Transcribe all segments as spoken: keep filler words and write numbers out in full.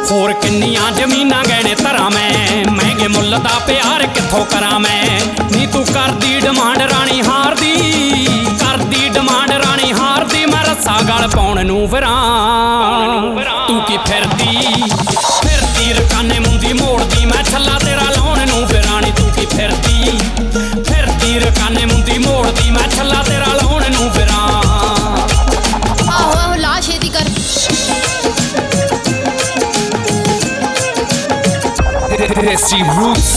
होर किन्नियां जमीनां गहने धरा मैं, महंगे मुल्ल दा प्यार कित्थों करा मैं। नी तू करदी डिमांड राणी हार दी, करदी डिमांड राणी हार दी, मैं रस्सा गल पाउण नूं फिरां। तू की फिरदी फिरदी रकाने मुंदी मोड़दी, मैं छल्ला तेरा लाउण नूं फिरां नी। तू की फिरदी फिरदी रकाने मुंदी मोड़दी, मैं छल्ला तेरा लाउण नूं फिरां। आहो आहो ला छेती कर। Desi Roots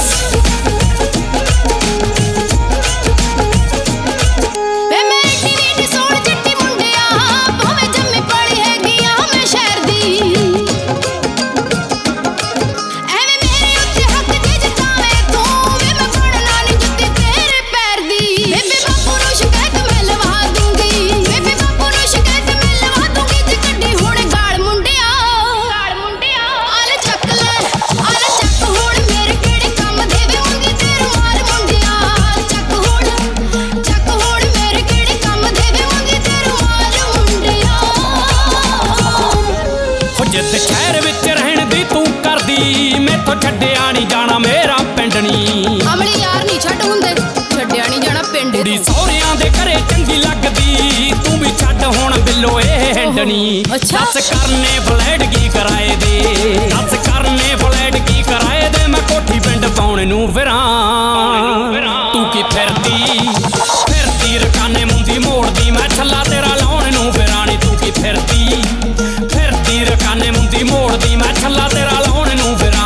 शहर विच रहण दी तू करदी, मैथों छड्डिया नहीं जाना मेरा पिंड नी। अमली यार नहीं छड्ड हुंदे, छड्डिया नहीं जाना पिंड। कुड़ी सौहरियां दे घरे चंगी लगदी, तू भी छड्ड हुण बिल्लो ए हिंडनी। अच्छा दस करने फ्लैट की कराए दे, दस करने फ्लैट की कराए दे, मैं कोठी पिंड पाउण नूं फिरां। तू की फिरदी फिरदी रकाने मुंदी मोड़दी, मैं छल्ला तेरा लाउण नूं फिरां नी। तू की फिरदी फिरदी रकाने मुंदी मोड़दी, मैं छल्ला तेरा लाउण नूं फिरां।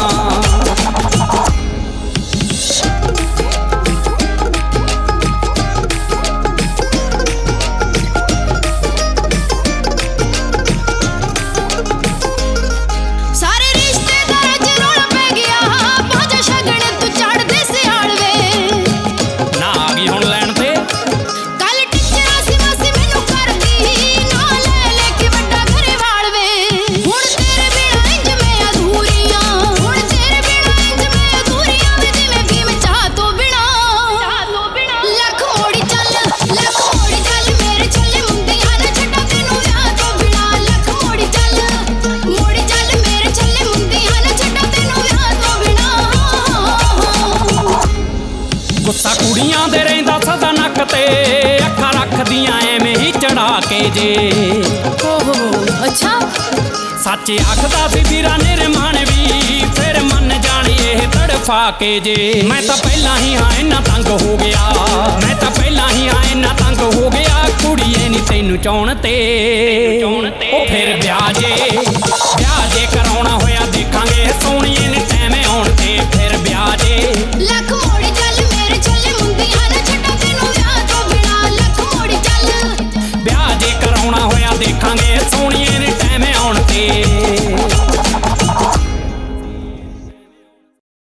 सारे रिश्तेदारां च रौला पै गया, भाजा शगण तू चढ़दे सियाल वे। ना आ गई हुण लैण ते कल टिचरा सी मासी मैनू करदी, ना ले ले के वड्डा घरे वाल वे। हुण तेरे बिना इंज मैं अधूरियां, हुण तेरे बिना इंज मैं अधूरियां वे, जिवें भीम चाह तो बिना। लख मोड़ी चल लख मोड़ी चल मेरे छल्ले मुंदियां ना छड्डा तैनू विआह तो बिना। लख मोड़ी चल मोड़ी चल मेरे छल्ले मुंदियां ना छड्डा तैनू विआह तो बिना। गुस्सा कुड़ियां दे रहिंदा सदा नक ते, अखां रखदियां एवें ही चढ़ा के जे। ओहो अच्छा सच आखदा सी ਵੀਰਾ ਨਿਰਮਾਣ ਵੀ, फिर मन जानी ਇਹ तड़फा के जे। मैं तां पहलां ही हां इन्ना तंग हो गया, मैं तां पहलां ही हां इन्ना तंग हो गया, कुड़ीए नी तैनू चाहण ते ओ फिर ब्याह जे।